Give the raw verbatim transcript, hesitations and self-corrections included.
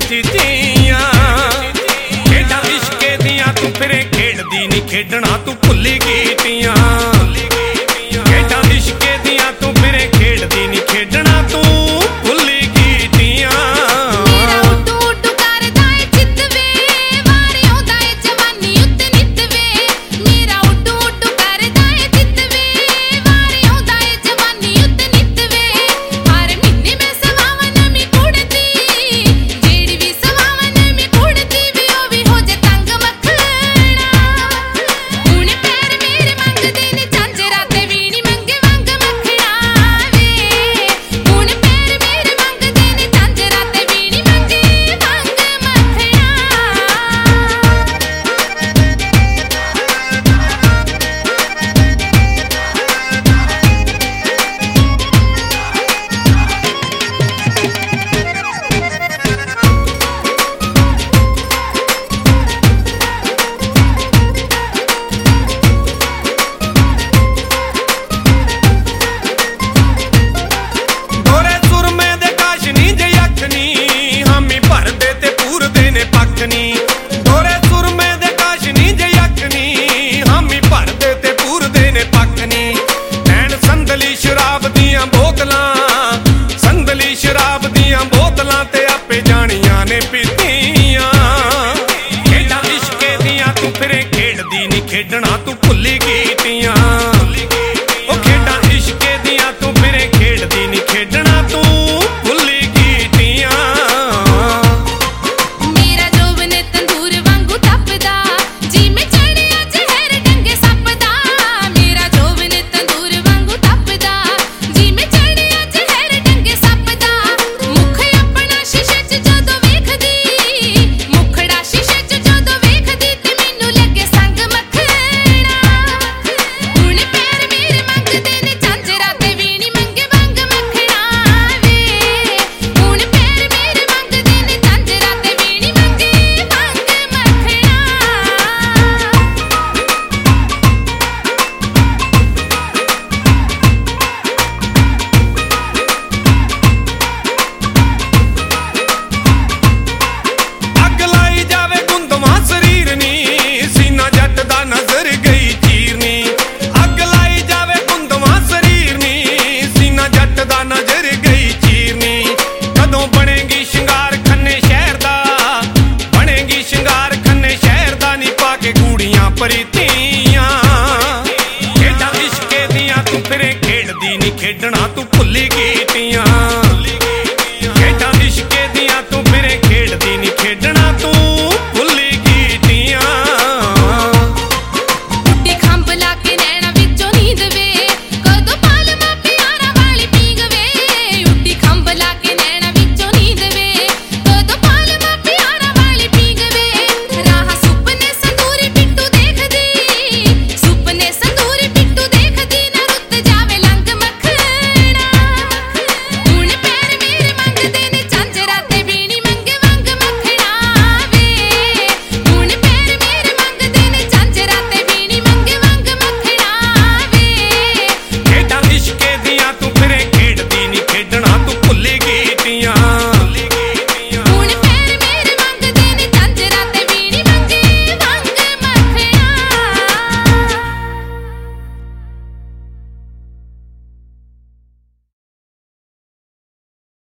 ਚੀਜ਼ੀਆਂ। ਖੇਡਾਂ ਇਸ਼ਕੇ ਦੀਆਂ ਤੂੰ ਫਿਰੇ ਖੇਡਦੀ ਨੀ, ਖੇਡਣਾ ਤੂੰ ਭੁੱਲੀ ਗੀਟੀਆਂ। ਖੇਡਾਂ ਇਸ਼ਕੇ ਦੀਆਂ ਤੂੰ ਫਿਰੇ ਖੇਡਦੀ ਨੀ, ਖੇਡਣਾ ਤੂੰ ਭੁੱਲੀ ਗੀਟੀਆਂ। ਮੇਰਾ ਉੱਡੂ ਉੱਡੂ ਕਰਦਾ ਏ ਚਿੱਤ ਵੇ, ਵਾਰੀ ਆਉਂਦਾ ਏ ਜਵਾਨੀ ਉੱਤੇ ਨਿੱਤ ਵੇ। ਮੇਰਾ ਉੱਡੂ ਉੱਡੂ ਕਰਦਾ ਏ ਚਿੱਤ ਵੇ, ਵਾਰੀ ਆਉਂਦਾ ਏ ਜਵਾਨੀ ਉੱਤੇ ਨਿੱਤ ਵੇ। ਹਰ ਮਹੀਨੇ ਮੈਂ ਸਵਾਵਾਂ ਨਵੀਂ ਕੁੜਤੀ, ਜਿਹੜੀ ਵੀ ਸਵਾਵਾਂ ਨਵੀਂ ਕੁੜਤੀ ਵੇ ਉਹ ਵੀ ਹੋ ਜੇ ਤੰਗ ਮੱਖਣਾ। ਹੁਣ ਪੈਰ ਮੇਰੇ ਮੰਗਦੇ ਨੇ ਝਾਂਜਰਾਂ ਤੇ ਵੀਣੀ ਮੰਗੇ ਵੰਗ ਮੱਖਣਾ ਵੇ। ਹੁਣ ਪੈਰ ਮੇਰੇ ਮੰਗਦੇ ਨੇ ਝਾਂਜਰਾਂ ਤੇ ਵੀਣੀ ਮੰਗੇ ਵੰਗ ਮੱਖਣਾ। ਗੋਰੇ ਸੁਰਮੇ ਦੇ ਕਾਸ਼ ਨੀ ਜੇ ਅੱਖ ਨੀ, ਹਾਮੀ ਭਰਦੇ ਤੇ ਪੂਰਦੇ ਨੇ ਪੱਖ ਨੀ। ਗੋਰੇ ਸੁਰਮੇ ਦੇ ਕਾਸ਼ ਨੀ ਜੇ ਅੱਖ ਨੀ, ਹਾਮੀ ਭਰਦੇ ਤੇ ਪੂਰਦੇ ਨੇ ਪੱਖ ਨੀ। ਐਨ ਸੰਦਲੀ ਸ਼ਰਾਬ ਦੀਆਂ ਬੋਤਲਾਂ, ਸੰਦਲੀ ਸ਼ਰਾਬ ਦੀਆਂ ਬੋਤਲਾਂ ਤੇ ਆਪੇ ਜਾਣੀਆਂ ਨੇ ਪੀਤੀਆਂ। ਖੇਡਾਂ ਇਸ਼ਕੇ ਦੀਆਂ ਤੂੰ ਫਿਰੇ ਖੇਡਦੀ ਨੀ, ਖੇਡਣਾ ਤੂੰ ਭੁੱਲੀ ਗਈ